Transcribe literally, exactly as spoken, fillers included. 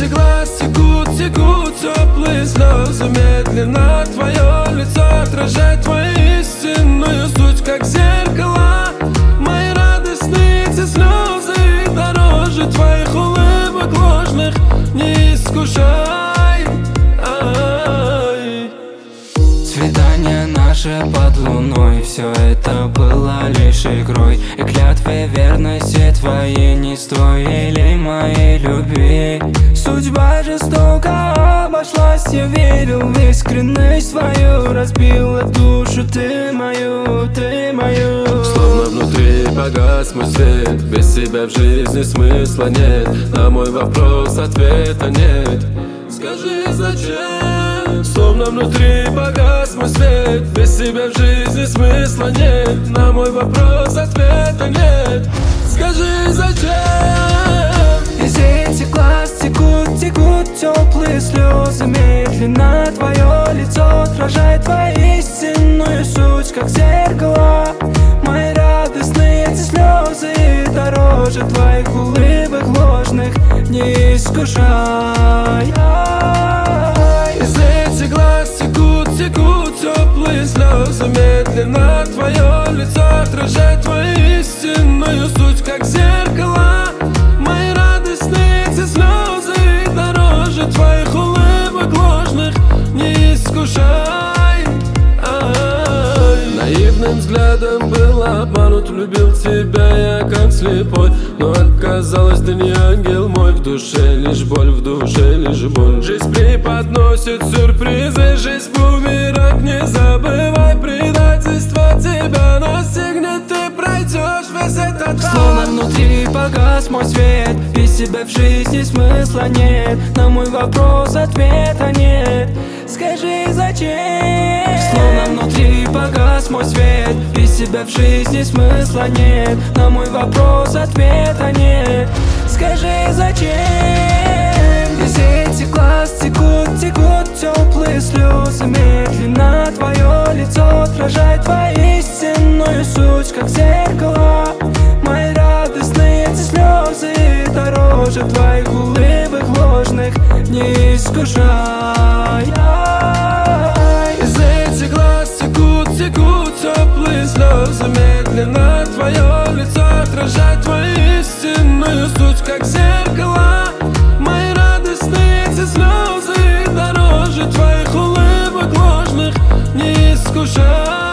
эти глаз текут, текут теплые слезы. Медленно твое лицо отражает твою истинную суть, как зеркало. Мои радостные эти слезы дороже твоих улыбок ложных. Не искушай. Ай. Свидание наше под луной, все это было лишь игрой. И клятвы верности твои не стоили моей любви. Судьба жестоко обошлась, я верил в искренность твою. Разбила душу ты мою, ты мою. Словно внутри погас мой свет, без тебя в жизни смысла нет. На мой вопрос ответа нет. Скажи, зачем? Словно внутри погас мой свет, без тебя в жизни смысла нет. На мой вопрос ответа нет. Скажи, зачем? Из этих глаз текут, текут теплые слезы. Медленно твое лицо отражает твою истинную суть, как зеркало. Мои радостные эти слезы дороже твоих улыбок ложных. Не искушай. Из этих глаз текут, текут теплые слезы. Медленно твое лицо отражает твою истинную суть, как зеркало. Мои радостные эти слезы дороже твоих улыбок ложных. Не искушай. Ай. Наивным взглядом был обманут, любил тебя я как слепой. Но оказалось, ты не ангел мой, в душе лишь боль, в душе лишь боль. Жизнь преподносит сюрпризы, жизнь бумеранг, не забывай. Предательство тебя настигнет, ты пройдешь весь этот ад. Словно внутри погас мой свет, без тебя в жизни смысла нет. На мой вопрос ответа нет. Скажи, зачем? Словно внутри погас мой свет, без тебя в жизни смысла нет. На мой вопрос ответа нет. Скажи, зачем? Из этих глаз текут, текут теплые слезы. Медленно твое лицо отражает твою истинную суть, как зеркало. Мои радостные эти слезы дороже твоих улыбок ложных. Не искушай. Из этих глаз текут, текут теплые слезы. Медленно твое лицо отражает твою истинную суть, как зеркало. Мои радостные эти слезы дороже твоих улыбок ложных. Не искушай.